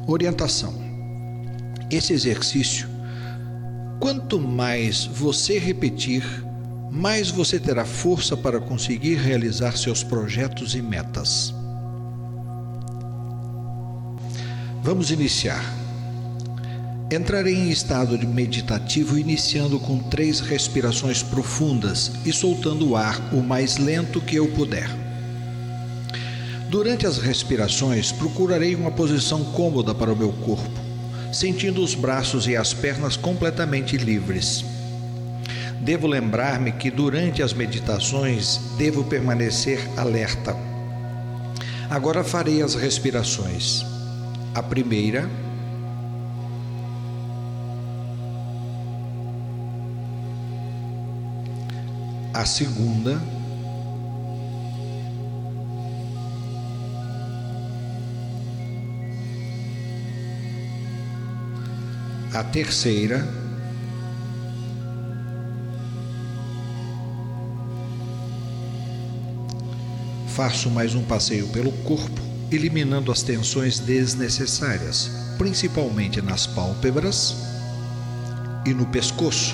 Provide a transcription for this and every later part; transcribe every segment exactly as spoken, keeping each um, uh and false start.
Orientação: esse exercício, quanto mais você repetir, mais você terá força para conseguir realizar seus projetos e metas. Vamos iniciar. Entrarei em estado de meditativo iniciando com três respirações profundas e soltando o ar o mais lento que eu puder. Durante as respirações, procurarei uma posição cômoda para o meu corpo, sentindo os braços e as pernas completamente livres. Devo lembrar-me que durante as meditações devo permanecer alerta. Agora farei as respirações. A primeira, a segunda, a terceira, faço mais um passeio pelo corpo, eliminando as tensões desnecessárias, principalmente nas pálpebras e no pescoço,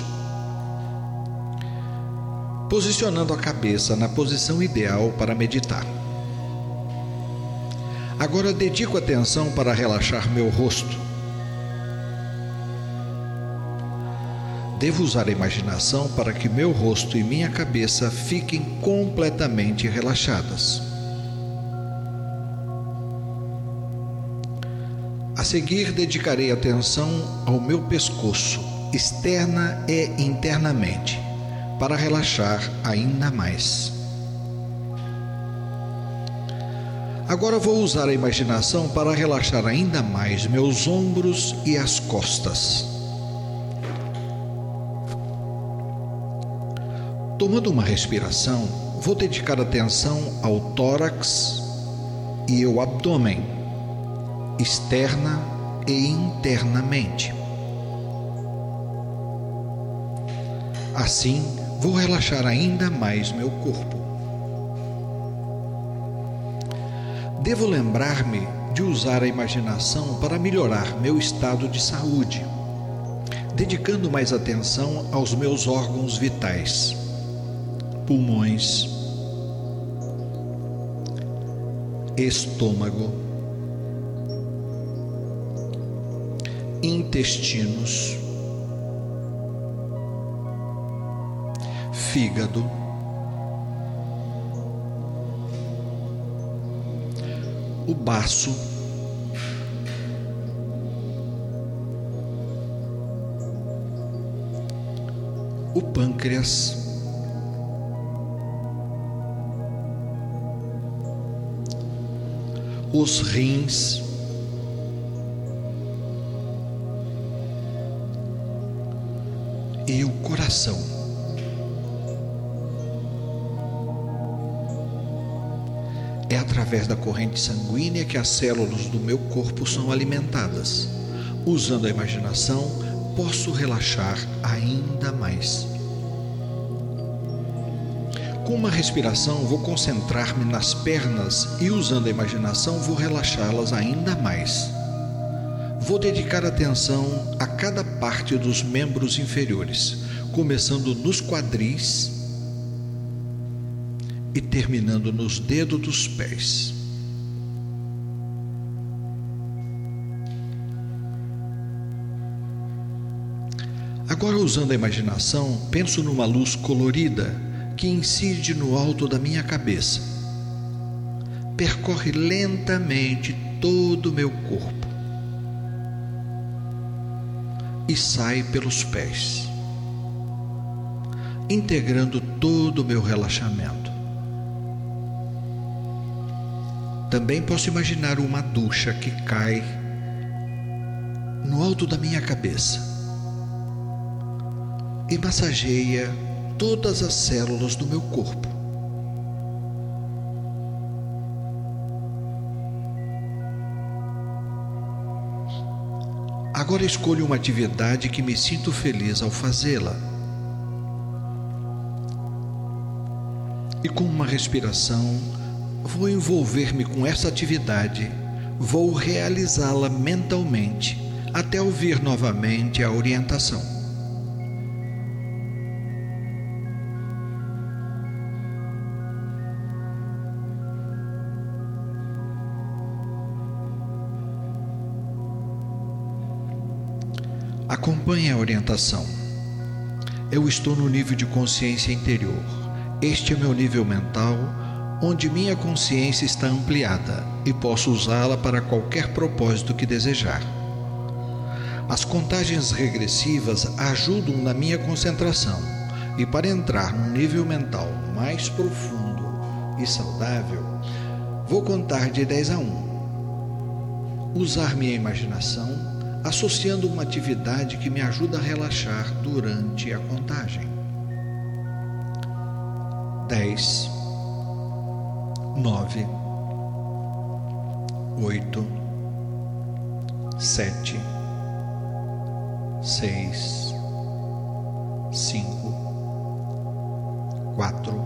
posicionando a cabeça na posição ideal para meditar. Agora dedico atenção para relaxar meu rosto. Devo usar a imaginação para que meu rosto e minha cabeça fiquem completamente relaxadas. A seguir, dedicarei atenção ao meu pescoço, externa e internamente, para relaxar ainda mais. Agora vou usar a imaginação para relaxar ainda mais meus ombros e as costas. Tomando uma respiração, vou dedicar atenção ao tórax e ao abdômen, externa e internamente. Assim, vou relaxar ainda mais meu corpo. Devo lembrar-me de usar a imaginação para melhorar meu estado de saúde, dedicando mais atenção aos meus órgãos vitais. Pulmões, estômago, intestinos, fígado, o baço, o pâncreas, os rins, e o coração. É através da corrente sanguínea que as células do meu corpo são alimentadas. Usando a imaginação, posso relaxar ainda mais. Com uma respiração, vou concentrar-me nas pernas e, usando a imaginação, vou relaxá-las ainda mais. Vou dedicar atenção a cada parte dos membros inferiores, começando nos quadris e terminando nos dedos dos pés. Agora, usando a imaginação, penso numa luz colorida que incide no alto da minha cabeça. Percorre lentamente todo o meu corpo e sai pelos pés, integrando todo o meu relaxamento. Também posso imaginar uma ducha que cai no alto da minha cabeça e massageia todas as células do meu corpo. Agora escolho uma atividade que me sinto feliz ao fazê-la. E com uma respiração, vou envolver-me com essa atividade, vou realizá-la mentalmente até ouvir novamente a orientação. Acompanhe a orientação. Eu estou no nível de consciência interior. Este é meu nível mental, onde minha consciência está ampliada e posso usá-la para qualquer propósito que desejar. As contagens regressivas ajudam na minha concentração e para entrar num nível mental mais profundo e saudável, vou contar de dez a um. Usar minha imaginação associando uma atividade que me ajuda a relaxar durante a contagem. dez, nove, oito, sete, seis, cinco, quatro,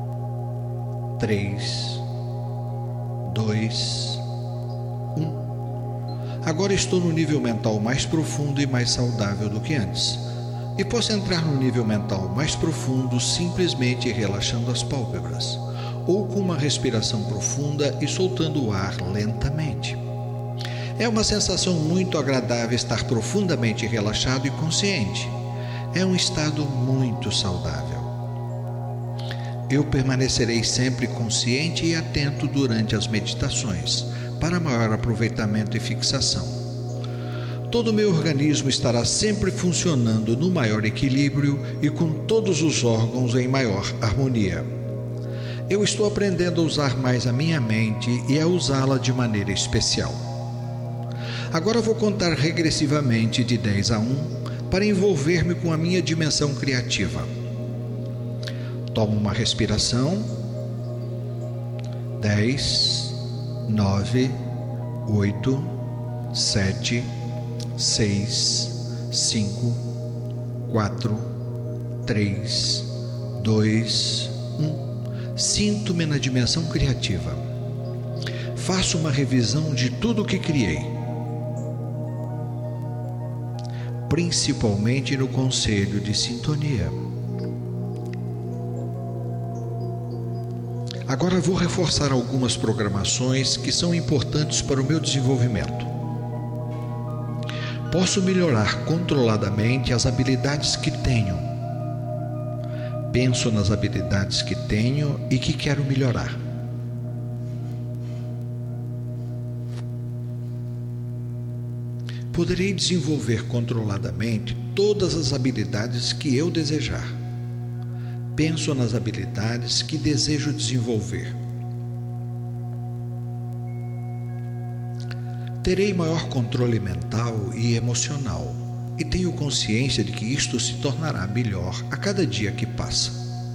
três, dois, um. Agora estou no nível mental mais profundo e mais saudável do que antes. E posso entrar no nível mental mais profundo simplesmente relaxando as pálpebras, ou com uma respiração profunda e soltando o ar lentamente. É uma sensação muito agradável estar profundamente relaxado e consciente. É um estado muito saudável. Eu permanecerei sempre consciente e atento durante as meditações, para maior aproveitamento e fixação. Todo o meu organismo estará sempre funcionando no maior equilíbrio e com todos os órgãos em maior harmonia. Eu estou aprendendo a usar mais a minha mente e a usá-la de maneira especial. Agora vou contar regressivamente de dez a um para envolver-me com a minha dimensão criativa. Tomo uma respiração. dez, nove, oito, sete, seis, cinco, quatro, três, dois, um. Sinto-me na dimensão criativa. Faço uma revisão de tudo o que criei, principalmente no conselho de sintonia. Agora vou reforçar algumas programações que são importantes para o meu desenvolvimento. Posso melhorar controladamente as habilidades que tenho. Penso nas habilidades que tenho e que quero melhorar. Poderei desenvolver controladamente todas as habilidades que eu desejar. Penso nas habilidades que desejo desenvolver. Terei maior controle mental e emocional e tenho consciência de que isto se tornará melhor a cada dia que passa.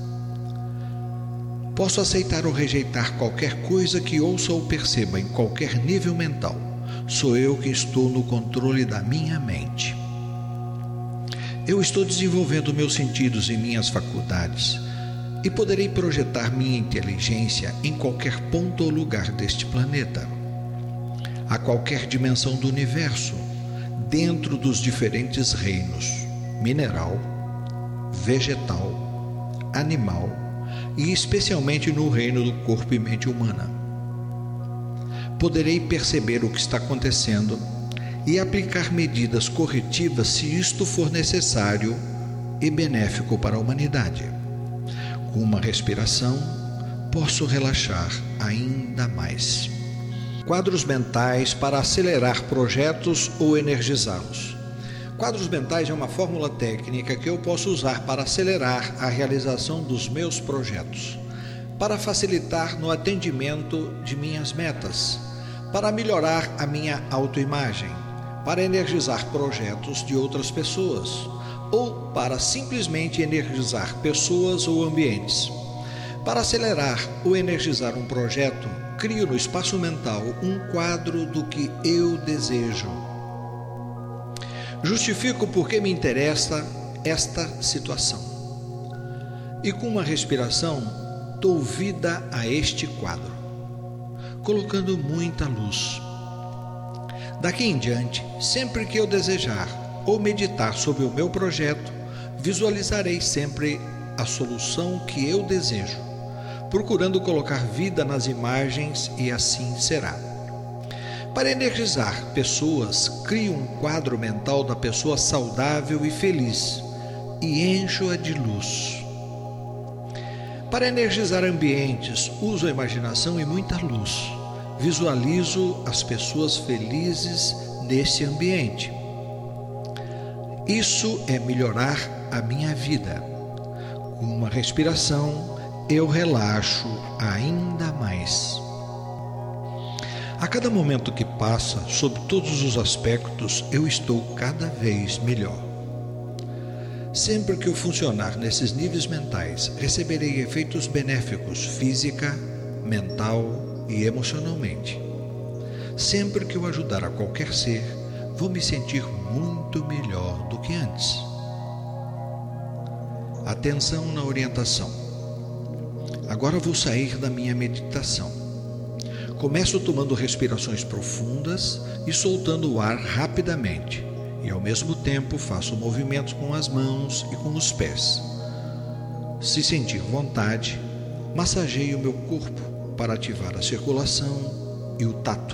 Posso aceitar ou rejeitar qualquer coisa que ouça ou perceba em qualquer nível mental. Sou eu que estou no controle da minha mente. Eu estou desenvolvendo meus sentidos e minhas faculdades e poderei projetar minha inteligência em qualquer ponto ou lugar deste planeta, a qualquer dimensão do universo, dentro dos diferentes reinos: mineral, vegetal, animal e especialmente no reino do corpo e mente humana. Poderei perceber o que está acontecendo e aplicar medidas corretivas se isto for necessário e benéfico para a humanidade. Com uma respiração, posso relaxar ainda mais. Quadros mentais para acelerar projetos ou energizá-los. Quadros mentais é uma fórmula técnica que eu posso usar para acelerar a realização dos meus projetos, para facilitar no atendimento de minhas metas, para melhorar a minha autoimagem, para energizar projetos de outras pessoas, ou para simplesmente energizar pessoas ou ambientes. Para acelerar ou energizar um projeto, crio no espaço mental um quadro do que eu desejo. Justifico por que me interessa esta situação. E com uma respiração, dou vida a este quadro, colocando muita luz, Daqui em diante, sempre que eu desejar ou meditar sobre o meu projeto, visualizarei sempre a solução que eu desejo, procurando colocar vida nas imagens, e assim será. Para energizar pessoas, crio um quadro mental da pessoa saudável e feliz e encho-a de luz. Para energizar ambientes, uso a imaginação e muita luz. Visualizo as pessoas felizes nesse ambiente. Isso é melhorar a minha vida. Com uma respiração, eu relaxo ainda mais. A cada momento que passa, sob todos os aspectos, eu estou cada vez melhor. Sempre que eu funcionar nesses níveis mentais, receberei efeitos benéficos física, mental e emocionalmente. Sempre que eu ajudar a qualquer ser, vou me sentir muito melhor do que antes. Atenção na orientação. Agora vou sair da minha meditação. Começo tomando respirações profundas e soltando o ar rapidamente, e ao mesmo tempo faço movimentos com as mãos e com os pés. Se sentir vontade, massageie o meu corpo para ativar a circulação e o tato.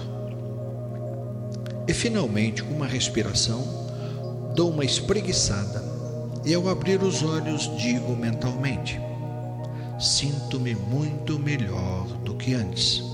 E finalmente, com uma respiração, dou uma espreguiçada e ao abrir os olhos digo mentalmente: sinto-me muito melhor do que antes.